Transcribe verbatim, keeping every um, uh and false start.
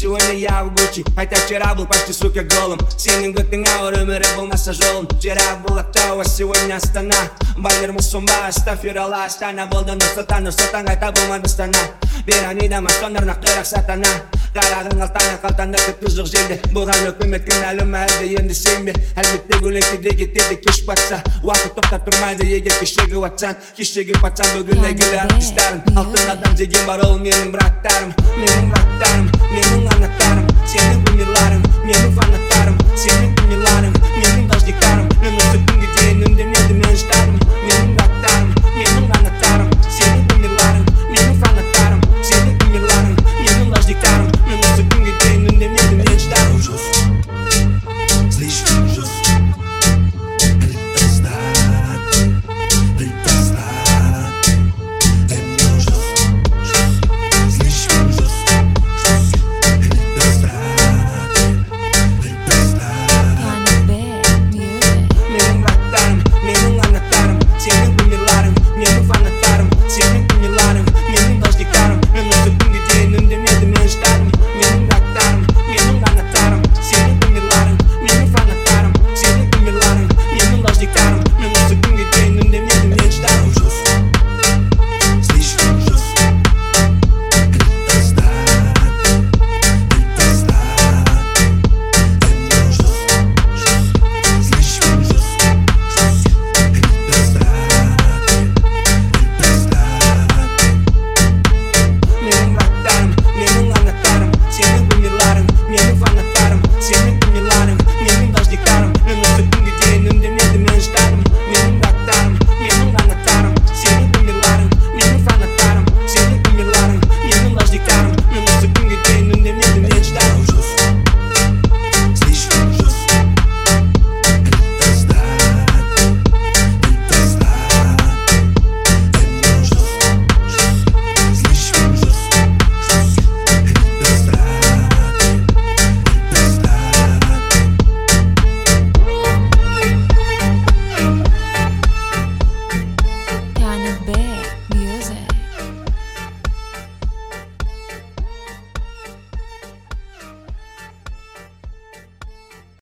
сегодня я в Гуччи, хотя вчера был почти, сука, голым. Сенің күттің ауыр өмірі болмаса жолым. Вчера был Ақтау, а сегодня Астана. Байлар мұсумба, Астафиралла, Астана. Болды Нұрсұлтан, Нұрсұлтан қайта болмады Астана. Пирамида масондарына қирақ сатана. Қарағың алтаны қалтаны күтті жоқ желді. Бұған өкімет кінәлі ме әлде енді сен бе? Әлбетте көлеңкеде кетеді кеш батса. Уақыт тоқтап тұрмайды егер кешегі ватсан. Кешегі патсан бүгін әйгілі артистарым. Алтын адам деген бар ол менің браттарым. Менің браттарым, менің анаттарым. Сенің кумирларың, менің фанаттарым. Сенің кумирларың,